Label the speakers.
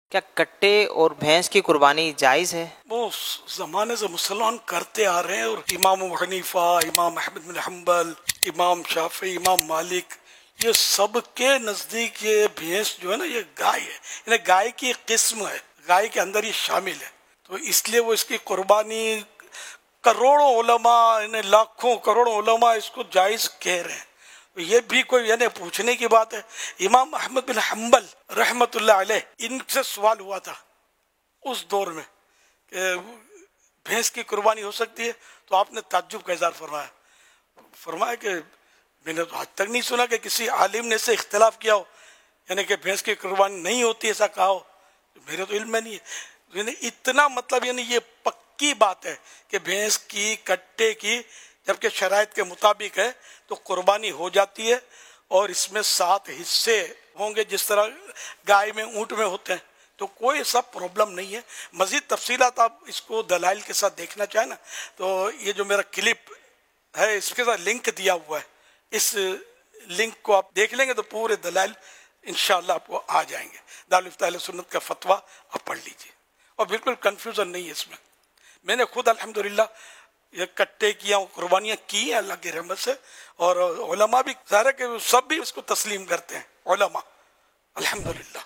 Speaker 1: کیا کٹے اور بھینس کی قربانی جائز ہے؟
Speaker 2: وہ زمانے سے مسلمان کرتے آ رہے ہیں، اور امام ابو حنیفہ، امام احمد بن حنبل، امام شافعی، امام مالک، یہ سب کے نزدیک یہ بھینس جو ہے نا یہ گائے ہے، یعنی گائے کی ایک قسم ہے، گائے کے اندر یہ شامل ہے، تو اس لیے وہ اس کی قربانی کروڑوں علماء، یعنی لاکھوں کروڑوں علماء اس کو جائز کہہ رہے ہیں۔ یہ بھی کوئی یعنی پوچھنے کی بات ہے؟ امام احمد بن حنبل رحمت اللہ علیہ، ان سے سوال ہوا تھا اس دور میں کہ بھینس کی قربانی ہو سکتی ہے، تو آپ نے تعجب کا اظہار فرمایا کہ میں نے تو آج تک نہیں سنا کہ کسی عالم نے اس سے اختلاف کیا ہو، یعنی کہ بھینس کی قربانی نہیں ہوتی ایسا کہا ہو، میرے تو علم میں نہیں ہے، یعنی اتنا مطلب یعنی یہ پکی بات ہے کہ بھینس کی، کٹے کی جبکہ شرائط کے مطابق ہے تو قربانی ہو جاتی ہے، اور اس میں 7 حصے ہوں گے جس طرح گائے میں، اونٹ میں ہوتے ہیں، تو کوئی ایسا پرابلم نہیں ہے۔ مزید تفصیلات آپ اس کو دلائل کے ساتھ دیکھنا چاہیں نا، تو یہ جو میرا کلپ ہے اس کے ساتھ لنک دیا ہوا ہے، اس لنک کو آپ دیکھ لیں گے تو پورے دلائل انشاءاللہ آپ کو آ جائیں گے۔ دارالفتہ اہل سنت کا فتویٰ آپ پڑھ لیجئے، اور بالکل کنفیوژن نہیں ہے اس میں نے خود الحمدللہ یہ کٹے کیا قربانیاں کی ہیں اللہ کی رحمت سے، اور علماء بھی ظاہر ہے کہ سب بھی اس کو تسلیم کرتے ہیں، علماء الحمدللہ۔